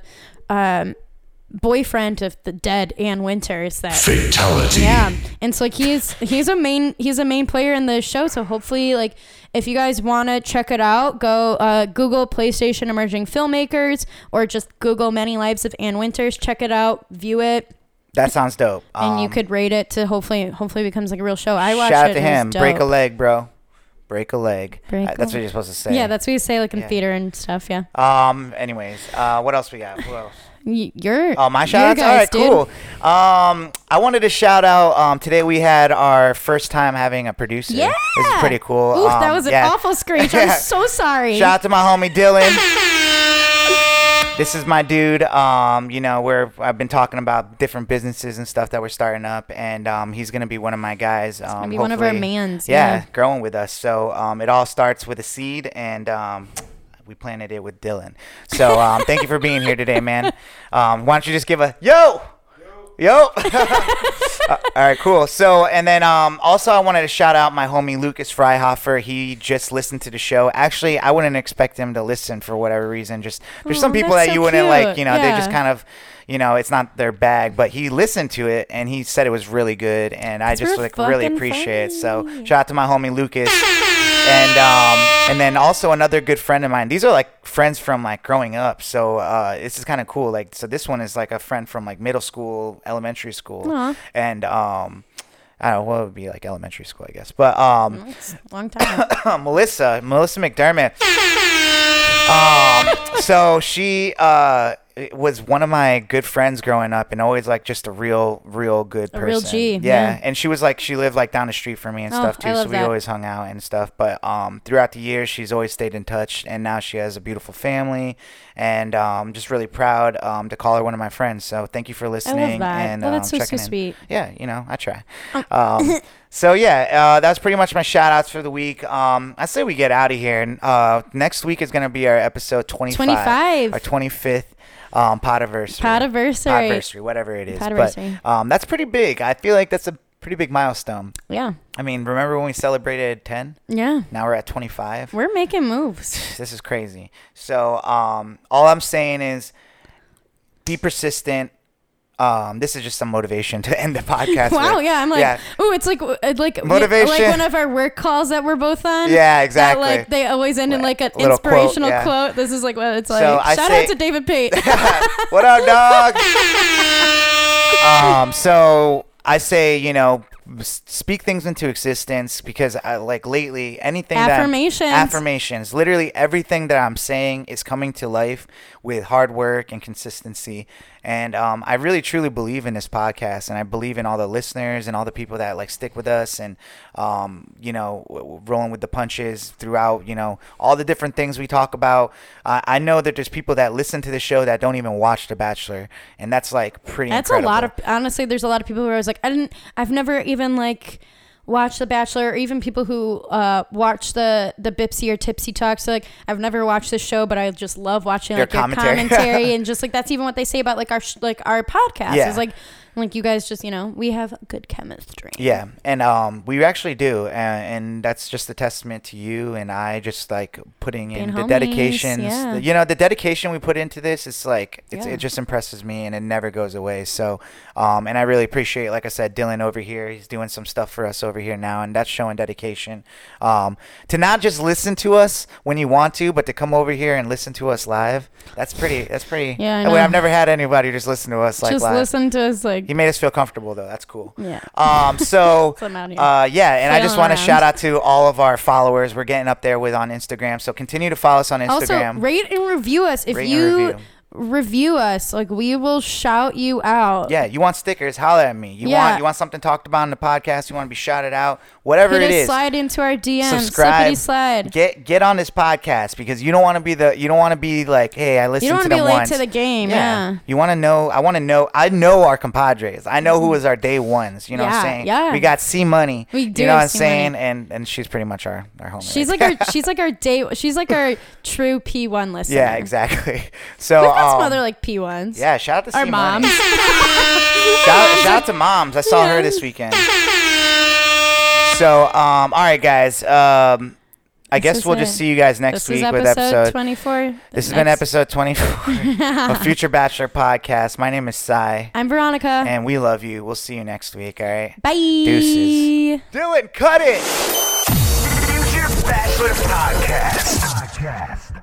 boyfriend of the dead Ann Winters. That Fatality. yeah, and so like he's a main player in the show. So hopefully, like if you guys want to check it out, go Google PlayStation Emerging Filmmakers or just Google Many Lives of Ann Winters. Check it out, view it, That sounds dope. and you could rate it to hopefully becomes like a real show. I watched shout out it. to and it was him. dope. Break a leg, bro. Break a leg. Break a That's what leg. you're supposed to say. Yeah, that's what you say like in Yeah. theater and stuff. Yeah, Anyways, what else we got? Who else? you're Oh, my you're shout outs? All guys, right, dude. cool. I wanted to shout out, today we had our first time having a producer. Yeah, This is pretty cool. Oof, that was an yeah. awful screech. I'm so sorry. Shout out to my homie Dylan. This is my dude. I've been talking about different businesses and stuff that we're starting up, and he's gonna be one of my guys. gonna be one of our hopefully- mans, Yeah, yeah. growing with us. So it all starts with a seed, and we planted it with Dylan. So thank you for being here today, man. Why don't you just give a yo? All right, cool. So, and then also I wanted to shout out my homie Lucas Freihofer. He just listened to the show. Actually, I wouldn't expect him to listen for whatever reason. Just there's some people that's that so you wouldn't like, cute. they just Yeah. kind of, it's not their bag. But he listened to it and he said it was really good, and I just real really fucking appreciate it. So funny. shout out to my homie Lucas. And then also another good friend of mine. These are like friends from like growing up. So this is kind of cool. Like, so this one is like a friend from like middle school, elementary school, and I don't know what would be like elementary school, I guess. But It's a long time. Melissa McDermott. So she was one of my good friends growing up, and always like just a real good person. A real G, Yeah. yeah. And she was like, she lived like down the street from me and Oh, stuff I too. So love we that. always hung out and stuff. But throughout the years, she's always stayed in touch, and now she has a beautiful family. And I'm just really proud to call her one of my friends. So thank you for listening. that. And Well, that's so checking in. sweet. Yeah, I try. So yeah, that's pretty much my shout outs for the week. I say we get out of here. And next week is gonna be our episode 25. 25. Our 25th podiversary. Podiversary, whatever it is. Podiversary. But that's pretty big. I feel like that's a pretty big milestone. Yeah. I mean, remember when we celebrated 10? Yeah. Now we're at 25. We're making moves. This is crazy. So all I'm saying is be persistent. This is just some motivation to end the podcast. Wow, with. yeah, I'm like, Yeah. ooh, it's like Motivation. like one of our work calls that we're both on. Yeah, exactly. That, like they always end in like an Little quote, inspirational yeah. quote. This is like what it's like. So I Shout say- out to David Pate. What up, dog? So I say, speak things into existence, because like lately, anything affirmations, literally everything that I'm saying is coming to life with hard work and consistency. And I really truly believe in this podcast, and I believe in all the listeners and all the people that like stick with us, and rolling with the punches throughout, all the different things we talk about. I know that there's people that listen to the show that don't even watch The Bachelor, and that's like pretty That's incredible. a lot of, honestly, there's a lot of people who I was like, I've never even like watched The Bachelor, or even people who watch the Bipsy or Tipsy Talks. So, like, I've never watched this show, but I just love watching like your commentary and just like that's even what they say about like our podcast. Yeah. It's like Like you guys just, we have good chemistry. Yeah, and we actually do, and that's just a testament to you and I just like putting in the homies, dedications. yeah. The dedication we put into this is like Yeah. it just impresses me, and it never goes away. So, and I really appreciate, like I said, Dylan over here. He's doing some stuff for us over here now, and that's showing dedication. To not just listen to us when you want to, but to come over here and listen to us live. That's pretty. Yeah, I Well, know. I've never had anybody just listen to us like Just live. listen to us like. He made us feel comfortable though. That's cool. Yeah. So So I'm out here. yeah, and I just Flailing want to around. shout out to all of our followers. We're getting up there on Instagram. So continue to follow us on Instagram. Also, rate and review us. If Rate and you review. review us, like we will shout you out. Yeah, you want stickers? Holler at me. You Yeah. want something talked about in the podcast? You want to be shouted out? Whatever Hit it us, is. slide into our DMs. Subscribe. Slippity slide. Get on this podcast because you don't want to be like, hey, I listened You don't to want to be them late once. to the game. Yeah. You want to know? I want to know. I know our compadres. I know who was our day ones. You know what I'm Yeah, saying? yeah. We got C Money. We do You know what have I'm C saying? Money. And she's pretty much our homie. She's right like our she's like our true P1 listener. Yeah, exactly. So We've got some other like P1s. yeah, shout out to Our C moms. Money. Shout out to moms. I saw her this weekend. So all right, guys. I guess is we'll just it. see you guys next This week is with episode 24. This has been episode 24 of Future Bachelor Podcast. My name is Sai, I'm Veronica. and we love you. We'll see you next week. All right. Bye. Deuces. Do it. Cut it. Future Bachelor Podcast.